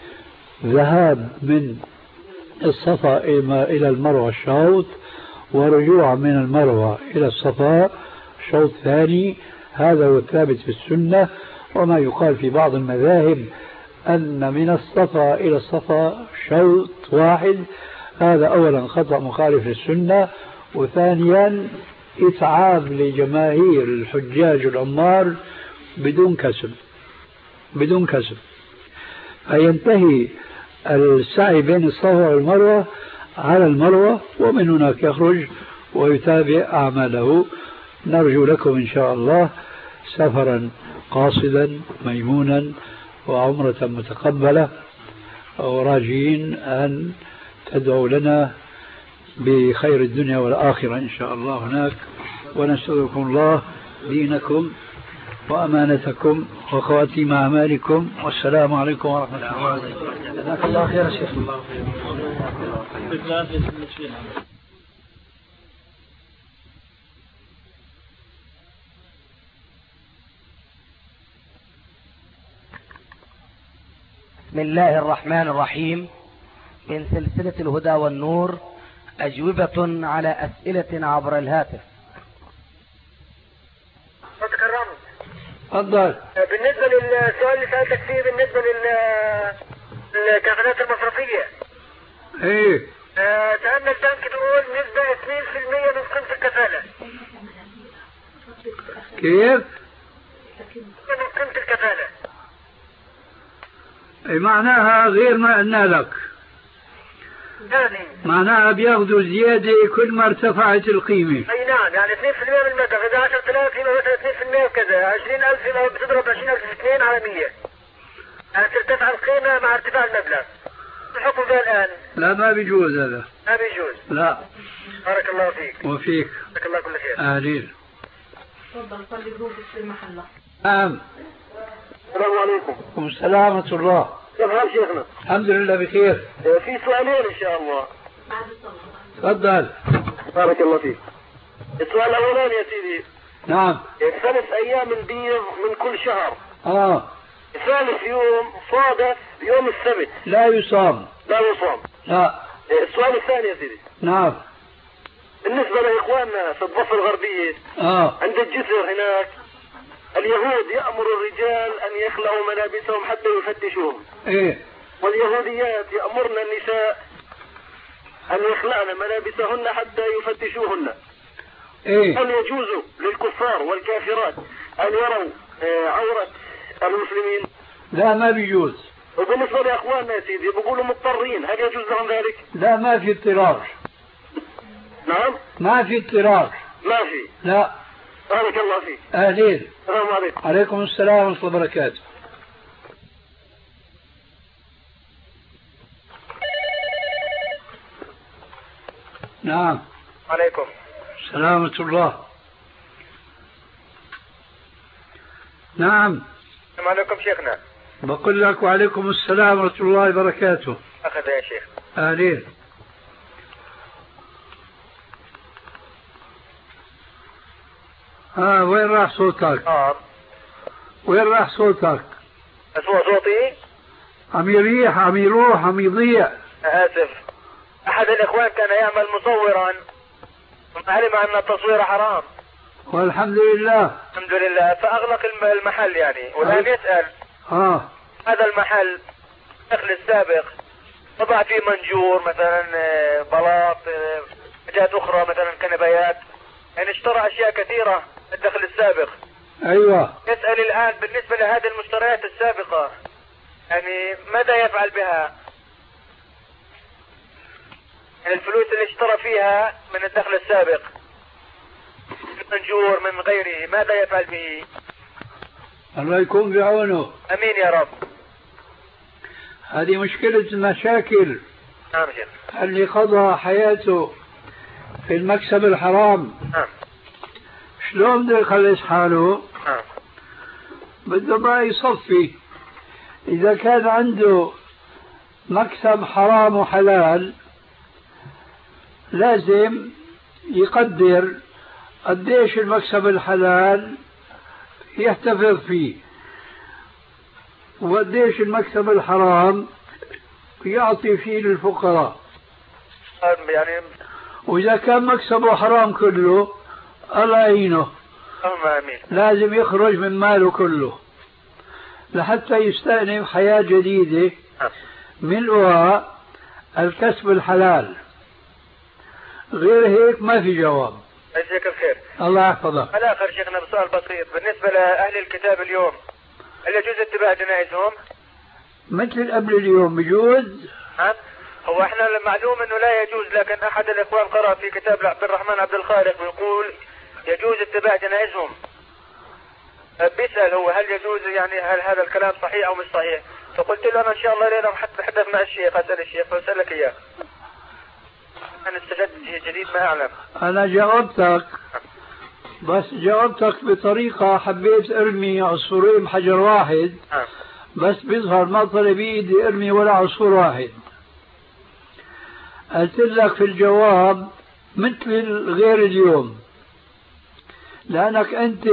ذهاب من الصفا إلى المروة شوط، ورجوع من المروة إلى الصفا شوط ثاني، هذا هو الثابت في السنة. وما يقال في بعض المذاهب أن من الصفا إلى الصفا شوط واحد، هذا أولا خطأ مخالف للسنة، وثانيا إتعاب لجماهير الحجاج العمار بدون كسب فينتهي السعي بين الصفا والمروة على المروة، ومن هناك يخرج ويتابع أعماله. نرجو لكم إن شاء الله سفرا قاصدا ميمونا وعمرة متقبلة، وراجين أن تدعوا لنا بخير الدنيا والآخرة إن شاء الله هناك، ونستودعكم الله دينكم وأمانتكم وخواتيم أعمالكم، والسلام عليكم ورحمة الله وبركاته. جزاك الله خير يا شيخ. بسم الله الرحمن الرحيم. من سلسلة الهدى والنور، أجوبة على أسئلة عبر الهاتف. تفضل. بالنسبة للسؤال اللي سألتك فيه بالنسبة للكفالات المصرفية، ايه سألنا البنك بيقول نسبة 2% من قيمة الكفالة. كيف؟ من قيمة الكفالة. اي معناها غير ما قلنا لك، معناها بياخذوا زيادة كل ما ارتفعت القيمة. اي نعم، يعني 2% من المبلغ، اذا 10,000 يبقى مثلا 2% وكذا، 20,000 يبقى بتضرب 20,000 في 2 على 100، يعني ترتفع القيمة مع ارتفاع المبلغ. الحكم ده الآن؟ لا ما بيجوز هذا. ما بيجوز. لا. بارك الله فيك. وفيك. جزاك الله كل خير. أهلين. تفضل صلي جروب في المحلة. نعم. السلام عليكم. وعليكم السلام ورحمة الله. كيف حال شيخنا؟ الحمد لله بخير. في سؤالين إن شاء الله. تفضل. بارك الله فيك. السؤال الأولاني يا سيدي. نعم. 3 أيام البيض من كل شهر. ثالث يوم صادف يوم السبت. لا يصام. لا يصام. لا. السؤال الثاني يا سيدي. نعم. بالنسبة لإخواننا في الضفة الغربية. عند الجسر هناك اليهود يأمر الرجال أن يخلعوا ملابسهم حتى يفتشوهم. إيه. واليهوديات يأمرن النساء أن يخلعن ملابسهن حتى يفتشوهن. إيه. هل يجوز للكفار والكافرات أن يروا عورة المسلمين؟ لا ما بيجوز. وبالنسبة لأخواننا يا سيدي بيقولوا مضطرين، هل يجوز لهم ذلك؟ لا ما في اضطرار. نعم؟ ما في اضطرار. ما في. لا. بارك الله فيك. أهلين. السلام عليكم. عليكم السلام ورحمة الله وبركاته. نعم. عليكم. سلامة الله. نعم. السلام عليكم شيخنا. بقول لك وعليكم السلام ورحمة الله وبركاته. أخذ يا شيخ. أهلين. وين راح صوتك؟ وين راح صوتك؟ أسوأ صوتي؟ عم يريح، عم يروح، عم يضيع. آسف. أحد الإخوان كان يعمل مصورا علم أن التصوير حرام. والحمد لله. الحمد لله. فأغلق المحل يعني، والآن يسأل هذا المحل الدخل السابق وضع فيه منجور مثلا، بلاط، حاجات أخرى مثلا كنبيات، يعني اشترى أشياء كثيرة الدخل السابق. أيوة. يسأل الآن بالنسبة لهذه المشتريات السابقة يعني ماذا يفعل بها؟ يعني الفلوس اللي اشترى فيها من الدخل السابق من منجور من غيره ماذا يفعل به؟ الله يكون بعونه. أمين يا رب. هذه مشكلة مشاكل. نعم شيخ. اللي قضى حياته في المكسب الحرام شلون بده يخلص حاله؟ بده بقى يصفي. إذا كان عنده مكسب حرام وحلال لازم يقدر قديش المكسب الحلال يحتفظ فيه وقديش المكسب الحرام يعطي فيه للفقراء. يعني وإذا كان مكسبه حرام كله الله يعينه، لازم يخرج من ماله كله لحتى يستأنف حياة جديدة ملؤها الكسب الحلال. غير هيك ما في جواب. جزاك الخير. الله يحفظك. على آخر شيخنا بسؤال بسيط بالنسبة لأهل الكتاب اليوم هل يجوز اتباع جنائزهم؟ مثل قبل اليوم بجوز؟ هو احنا المعلوم انه لا يجوز، لكن احد الاخوان قرأ في كتاب عبد الرحمن عبد الخالق بيقول يجوز اتباع جنائزهم. بيسأل هو هل يجوز، يعني هل هذا الكلام صحيح او مش صحيح؟ فقلت له انا ان شاء الله ليلة بحدث مع الشيخ اسأل الشيخ فاسألك اياه. انا استفدت شيء جديد ما اعلم. انا جاوبتك بس جاوبتك بطريقة حبيت ارمي عصفورين بحجر واحد بس بيظهر ما طلع بإيدي ارمي ولا عصفور واحد. قلت لك في الجواب مثل غير اليوم لأنك أنت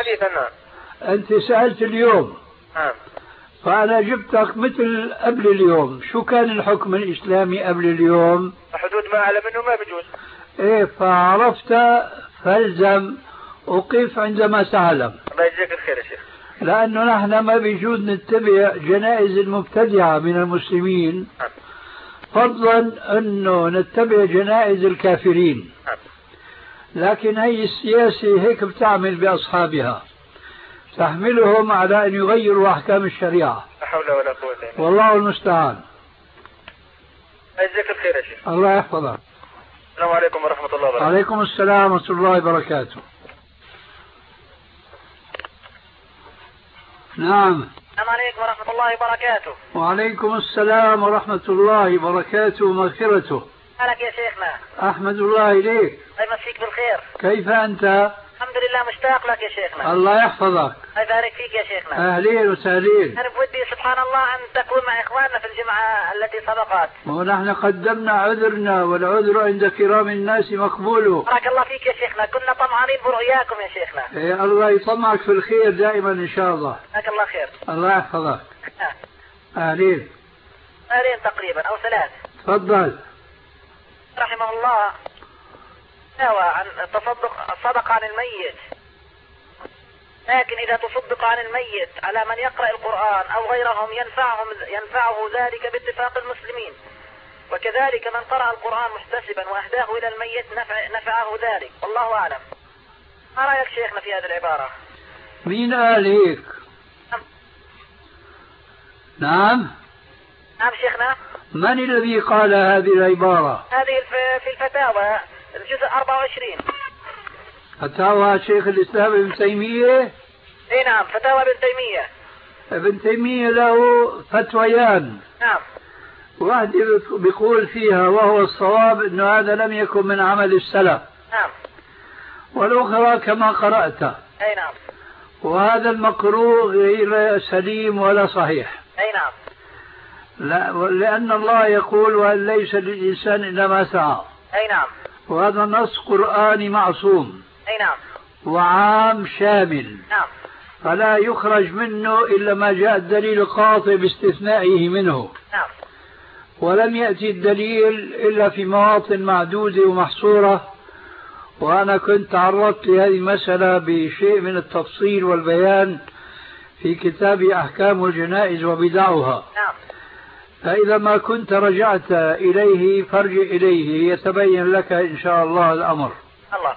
سألت اليوم فأنا جبتك مثل قبل اليوم. شو كان الحكم الإسلامي قبل اليوم؟ حدود ما أعلم أنه ما بيجوز. إيه فعرفت فالزم وقف عندما تعلم. الله يجزيك الخير يا شيخ. لأنه نحن ما بيجوز نتبع جنائز المبتدعة من المسلمين فضلا أنه نتبع جنائز الكافرين. لكن هي السياسة هيك بتعمل بأصحابها تحملهم على أن يغيروا أحكام الشريعة. لا حول ولا قوة إلا بالله. والله المستعان. يجزيك الخير يا شيخ. الله يحفظك. السلام عليكم ورحمة الله وبركاته. وعليكم السلام ورحمة الله وبركاته. نعم. السلام عليكم ورحمة الله وبركاته. وعليكم السلام ورحمة الله وبركاته ومغفرته. حالك يا شيخنا؟ أحمد الله إليك. الله يمسيك بالخير. كيف أنت؟ الحمد لله مشتاق لك يا شيخنا. الله يحفظك. الله يبارك فيك يا شيخنا. أهلين وسهلين. أنا بودي سبحان الله أن تكون مع إخواننا في الجمعة التي سبقت. ونحن قدمنا عذرنا والعذر عند كرام الناس مقبول. بارك الله فيك يا شيخنا، كنا طمعانين برؤياكم يا شيخنا. إيه الله يطمعك في الخير دائما إن شاء الله. جزاك الله خير. الله يحفظك. أهلين. أهلين تقريبا أو ثلاث. تفضل. رحمه الله نوى عن الصدق عن الميت، لكن إذا تصدق عن الميت على من يقرأ القرآن أو غيرهم ينفعه ذلك باتفاق المسلمين، وكذلك من قرأ القرآن محتسبا وأهداه إلى الميت نفعه ذلك، والله أعلم. ما رأيك شيخنا في هذه العبارة؟ مين قال هيك؟ نعم شيخنا. من الذي قال هذه العبارة؟ هذه في الفتاوى الجزء 24. فتاوى شيخ الإسلام ابن تيمية. اي نعم، فتاوى ابن تيمية. ابن تيمية له فتويان. نعم. واحدة بيقول فيها وهو الصواب أنه هذا لم يكن من عمل السلف. نعم. والأخرى كما قرأت. اي نعم. وهذا المقروء غير سليم ولا صحيح. اي نعم. لا، لأن الله يقول وأن ليس للإنسان إلا ما سعى. اي نعم. وهذا نص قرآني معصوم. اي نعم. وعام شامل. نعم. فلا يخرج منه إلا ما جاء الدليل القاطع باستثنائه منه. نعم. ولم يأتي الدليل إلا في مواطن معدودة ومحصورة. وأنا كنت تعرضت لهذه المسألة بشيء من التفصيل والبيان في كتاب أحكام الجنائز وبدعها. نعم. فإذا ما كنت رجعت إليه فارجع إليه يتبين لك إن شاء الله الأمر. الله.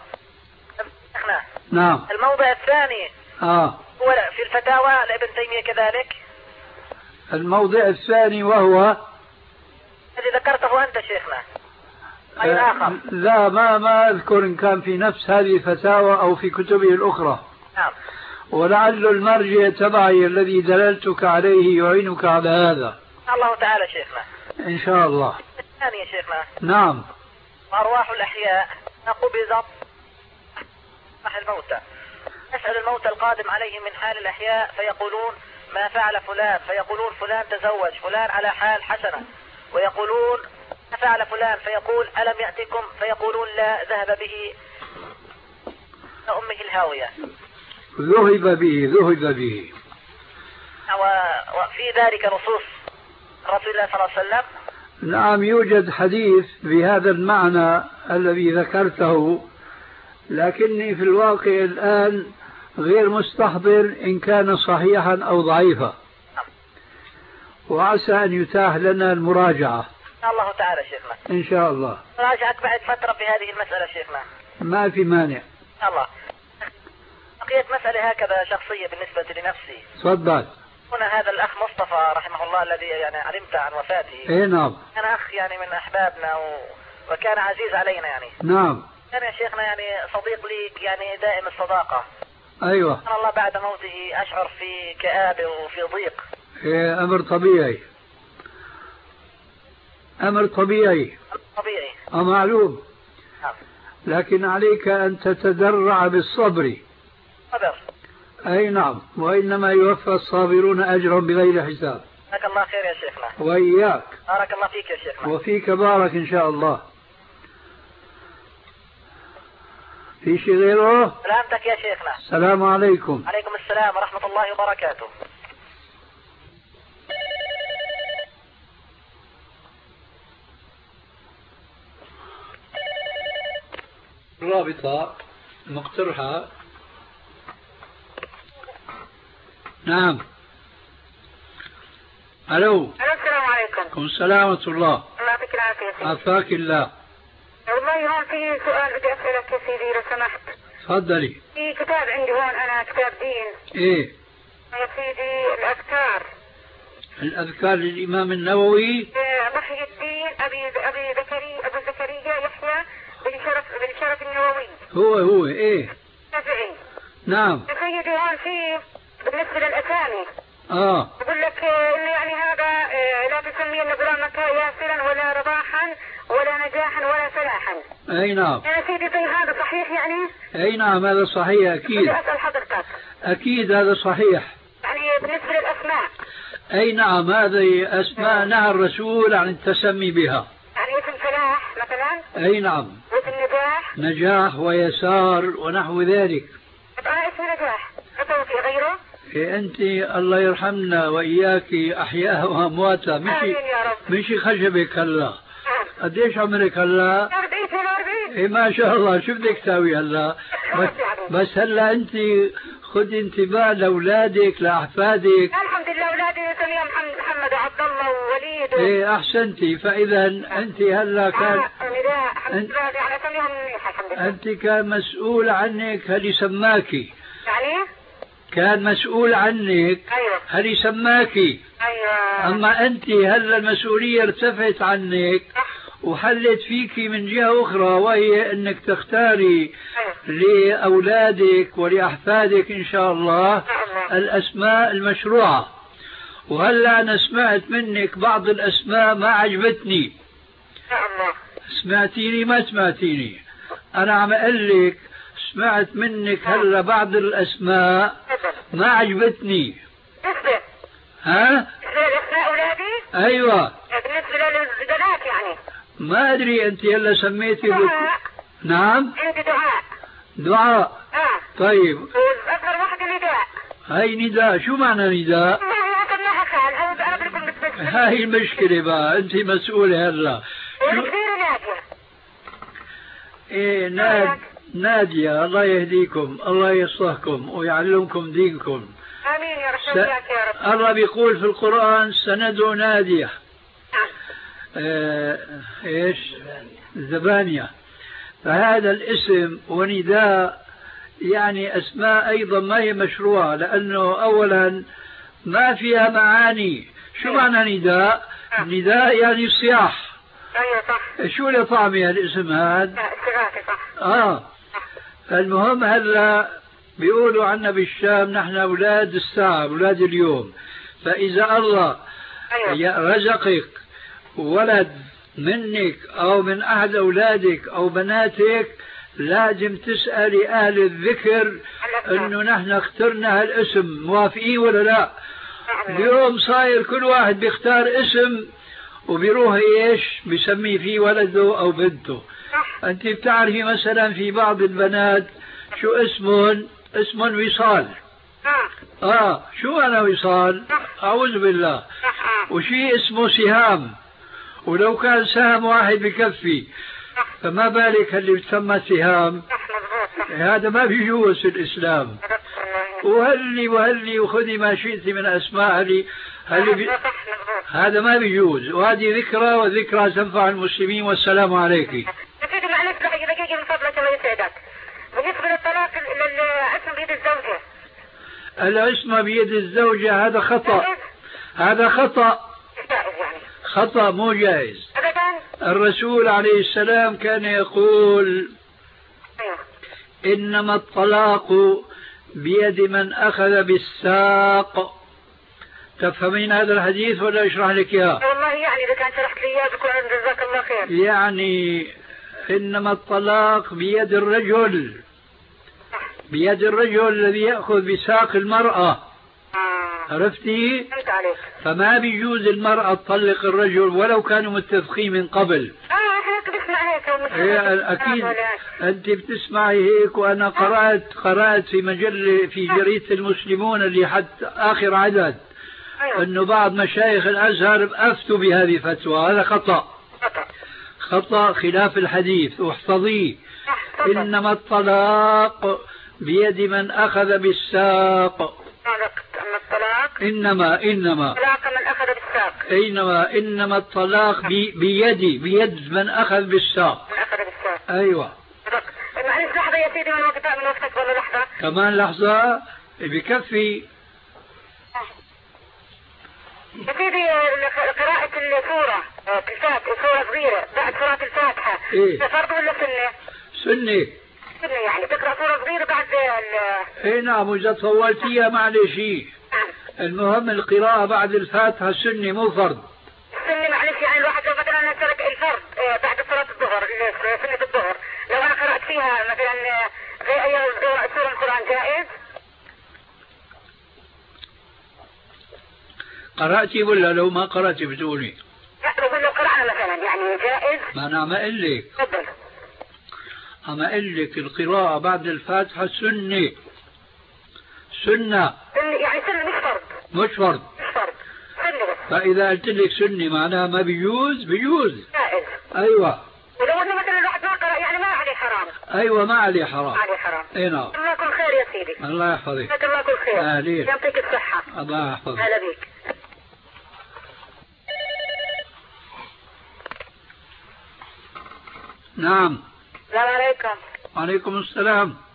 نعم. الموضع الثاني هو في الفتاوى لابن تيمية كذلك. الموضع الثاني وهو الذي ذكرته أنت شيخنا. أي آخر؟ لا، ما أذكر إن كان في نفس هذه الفتاوى أو في كتبه الأخرى. نعم. ولعل المرجع تبعي الذي دللتك عليه يعينك على هذا. الله تعالى شيخنا. إن شاء الله. الثاني يا شيخنا. نعم. أرواح الأحياء قبضت روح الموتى. يسأل الموتى القادم عليهم من حال الأحياء فيقولون ما فعل فلان، فيقولون فلان تزوج، فلان على حال حسنة، ويقولون ما فعل فلان، فيقول ألم يأتكم، فيقولون لا، ذهب به أمه الهاوية. ذهب به. وفي ذلك نصوص رسول الله صلى الله عليه وسلم. نعم، يوجد حديث بهذا المعنى الذي ذكرته، لكني في الواقع الآن غير مستحضر إن كان صحيحا أو ضعيفا، وعسى أن يتاح لنا المراجعة. الله تعالى شيخنا. إن شاء الله. راجعك بعد فترة في هذه المسألة شيخنا. ما في مانع. الله. بقيت مسألة هكذا شخصية بالنسبة لنفسي. تفضل. هنا هذا الأخ مصطفى رحمه الله الذي يعني علمت عن وفاته. إيه نعم. كان أخ يعني من أحبابنا وكان عزيز علينا يعني. نعم. كان يا شيخنا يعني صديق ليك يعني دائم الصداقة. أيوة. سبحان الله بعد موته أشعر في كآبة وفي ضيق. إيه، أمر طبيعي. طبيعي. معلوم. نعم. لكن عليك أن تتدرع بالصبر. صبر. أي نعم، وإنما يوفى الصابرون أجرا بغير حساب. جزاك الله خير يا شيخنا. وإياك. بارك الله فيك يا شيخنا. وفيك بارك إن شاء الله. في شيء غيره؟ سلامتك يا شيخنا. السلام عليكم. عليكم السلام ورحمة الله وبركاته. رابطة مقترحة. نعم. الو. السلام عليكم. السلام ورحمة الله. الله يعطيك العافية. عافاك الله. والله هون في سؤال بدي أسألك يا سيدي لو سمحت. تفضلي. في كتاب عندي هون أنا كتاب دين. ايه يا سيدي الأذكار للإمام النووي. محي الدين أبو زكريا يحيى بن شرف النووي. هو ايه. شافعي. نعم. يا سيدي هون في بالنسبة للأسامي. بقول لك إنه يعني هذا لا تسمي غلامك ياسرا ولا رباحا ولا نجاحا ولا فلاحا. اي نعم. يا سيدي طيب هذا صحيح يعني؟ اي نعم هذا صحيح اكيد. بدي اسال حضرتك. اكيد هذا صحيح. يعني بالنسبه للاسماء. اي نعم هذه اسماء نهى الرسول عن التسمي بها. يعني اسم فلاح مثلا؟ اي نعم. واسم نجاح؟ نجاح ويسار ونحو ذلك. طب انا اسمي نجاح، اسوي في غيره؟ انت الله يرحمنا واياك احياء وامواتها مشي خشبك هلا. قديش عمرك هلا؟ 40. ايه ما شاء الله. شو بدك تساوي هلا؟ بس هلا انت خذي انتباه لاولادك لاحفادك. الحمد لله اولادي سميهم محمد وعبد الله ووليد. ايه احسنتي. فاذا انت هلا كان انت كان مسؤول عنك هل سماكي. يعني كان مسؤول عنك. ايوه. هل سماكي. ايوه. اما انت هلا المسؤوليه ارتفعت عنك وحلت فيك من جهة أخرى، وهي أنك تختاري لأولادك ولأحفادك إن شاء الله الأسماء المشروعة. وهلا أنا سمعت منك بعض الأسماء ما عجبتني. سمعتيني ما سمعتيني؟ أنا عم أقول لك سمعت منك هلا بعض الأسماء ما عجبتني. ها؟ أسماء أولادي؟ أيوة. بالنسبة للبنات يعني؟ ما أدري أنت هلا سميتي دعاء. نعم؟ عندي دعاء. دعاء. طيب. وأكبر واحدة نداء. هاي نداء، شو معنى نداء؟ هاي المشكلة بقى، أنت مسؤولة هلا. إيه نادية، الله يهديكم، الله يصلحكم ويعلمكم دينكم. آمين يا رب. يا رب. الله بيقول في القرآن سندعو نادية. إيش؟ زبانية. فهذا الاسم ونداء يعني أسماء أيضا ما هي مشروعة، لأنه أولا ما فيها معاني. شو معنى نداء؟ نداء يعني صياح. ايوه صح. شو اللي طعمي الاسم هذا؟ المهم هلا بيقولوا عنا بالشام نحن أولاد الساعة، أولاد اليوم. فإذا الله رزقك ولد منك أو من أحد أولادك أو بناتك لازم تسألي أهل الذكر إنه نحن اخترنا هالاسم، موافقين ولا لا؟ اليوم صاير كل واحد بيختار اسم وبيروح ايش بيسميه فيه ولده او بنته. انت بتعرفي مثلا في بعض البنات شو اسمهم؟ اسمهم وصال. شو انا وصال؟ اعوذ بالله. وشي اسمه سهام، ولو كان سهم واحد بكفي، فما بالك اللي بتسمى سهام؟ هذا ما بيجوز في الاسلام. وهلي وخذي ما شئت من اسماء هذا ما بيجوز، وهذه ذكرى، وذكرى تنفع المسلمين. والسلام عليك. سيدي معلش دقيقة من فضلك الله يسعدك. بالنسبة للطلاق الاسم بيد الزوجة. الاسم بيد الزوجة هذا خطأ. هذا خطأ. خطأ مو جائز. الرسول عليه السلام كان يقول إنما الطلاق بيد من أخذ بالساق. تفهمين هذا الحديث ولا أشرح لك إياه؟ والله يعني إذا كان شرحت لي إياه بكون جزاك الله خير. يعني إنما الطلاق بيد الرجل، بيد الرجل الذي يأخذ بساق المرأة. عرفتي؟ فهمت عليك. فما بيجوز المرأة تطلق الرجل ولو كانوا متفقين من قبل. هيك بسمع هيك. أكيد أنت بتسمعي هيك، وأنا قرأت في جريدة المسلمون اللي حتى آخر عدد أنه بعض مشايخ الأزهر أفتوا بهذه الفتوى. هذا خطأ خلاف الحديث، واحفظيه. إنما الطلاق بيد من أخذ بالساق. إنما طلاق من أخذ بالساق. إنما الطلاق بيد من أخذ بالساق. أيوة. معلش لحظة يا سيدي من وقتك ولا لحظة؟ كمان لحظة بكفي. يا سيدي قراءة السورة سورة صغيرة بعد صلاة الفاتحة فرض ولا سنة؟ سنة يعني تقرأ سورة صغيرة بعد نعم، إذا طولتيها معلش. المهم القراءة بعد الفاتحة سنة مو فرض. سنة معلش، يعني الواحد لو مثلا ترك الفرض بعد صلاة الظهر سنة الظهر، لو أنا قرأت فيها مثلا غير أي سورة من القرآن جائز؟ قرأتي ولا لو ما قرأتي بتقولي؟ لا بقول لو قرأنا مثلا يعني جائز؟ ما أنا عم أقول لك. تفضل. عم أقول لك القراءة بعد الفاتحة سنة. يعني سنة مش فرض. سنة بس. فإذا قلت لك سنة معناها ما بيجوز؟ بيجوز. جائز. أيوة. ولو أنه مثلا الواحد ما قرأ يعني ما عليه حرام. أيوة ما عليه حرام. ما عليه حرام. اي نعم. الله يكون خير يا سيدي. الله يحفظك. جزاك الله كل خير. أهلين. يعطيك الصحة. الله يحفظك. هلا بيك. نعم. السلام عليكم. وعليكم السلام.